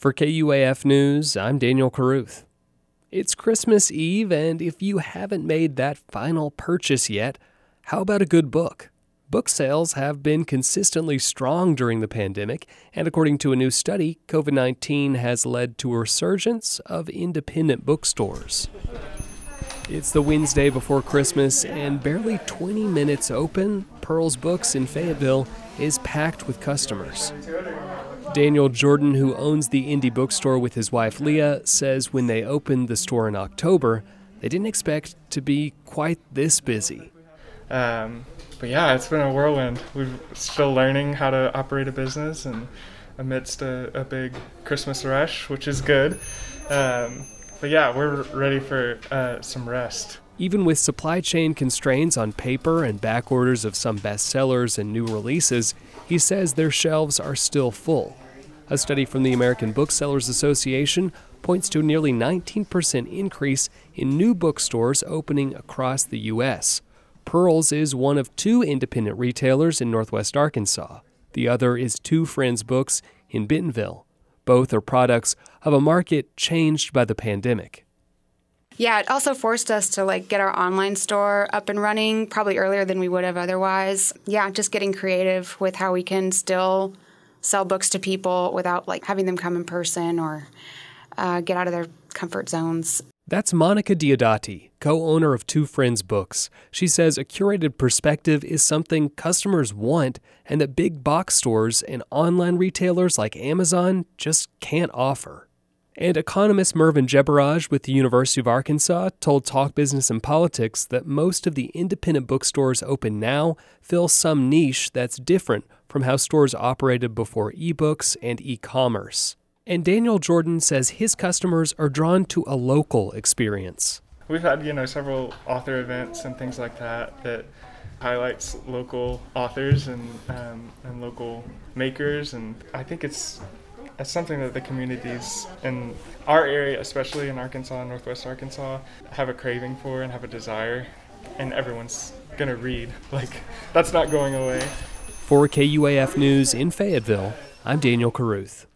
For KUAF News, I'm Daniel Carruth. It's Christmas Eve, and if you haven't made that final purchase yet, how about a good book? Book sales have been consistently strong during the pandemic, and according to a new study, COVID-19 has led to a resurgence of independent bookstores. It's the Wednesday before Christmas, and barely 20 minutes open, Pearls Books in Fayetteville is packed with customers. Daniel Jordan, who owns the indie bookstore with his wife Leah, says when they opened the store in October, they didn't expect to be quite this busy. But yeah, it's been a whirlwind. We're still learning how to operate a business and amidst a big Christmas rush, which is good. But yeah, we're ready for some rest. Even with supply chain constraints on paper and back orders of some bestsellers and new releases, he says their shelves are still full. A study from the American Booksellers Association points to a nearly 19% increase in new bookstores opening across the U.S. Pearls is one of two independent retailers in Northwest Arkansas. The other is Two Friends Books in Bentonville. Both are products of a market changed by the pandemic. Yeah, it also forced us to get our online store up and running probably earlier than we would have otherwise. Yeah, just getting creative with how we can still sell books to people without having them come in person or get out of their comfort zones. That's Monica Diodati, co-owner of Two Friends Books. She says a curated perspective is something customers want and that big box stores and online retailers like Amazon just can't offer. And economist Mervyn Jebaraj with the University of Arkansas told Talk Business and Politics that most of the independent bookstores open now fill some niche that's different from how stores operated before ebooks and e-commerce. And Daniel Jordan says his customers are drawn to a local experience. We've had, several author events and things like that highlights local authors and local makers, and I think it's something that the communities in our area, especially in Arkansas and Northwest Arkansas, have a craving for and have a desire, and everyone's going to read. That's not going away. For KUAF News in Fayetteville, I'm Daniel Carruth.